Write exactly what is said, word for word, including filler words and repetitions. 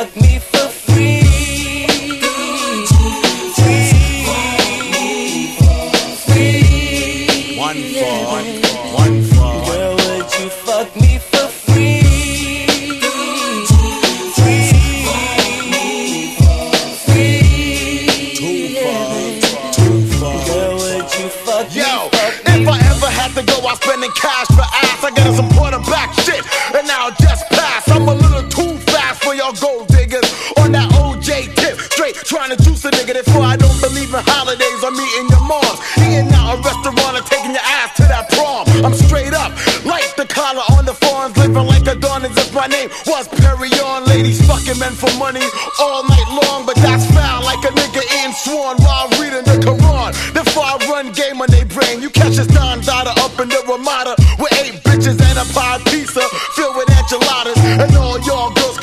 fuck me for free? One for, one for, one for. Girl, would you fuck me for free? Free, free, Two for, two for. girl, would you fuck me? Yo, fuck me? if I ever had to go out spending cash for ass, I got some quarterback shit, and now just pass. I'm a little too fast for y'all gold diggers on that O J tip, straight trying to juice a nigga. Therefore, I don't believe in holidays. I'm eating your moms, eating out a restaurant and taking your ass to that prom. I'm straight up, like the collar on the fawns, living like a dawn as if my name was Perry on. Ladies fucking men for money all night long, but that's foul, like a nigga eating swan while reading the Quran. Therefore, I run game on they brain. You catch a Don Dada up in the Ramada with eight bitches and a pod.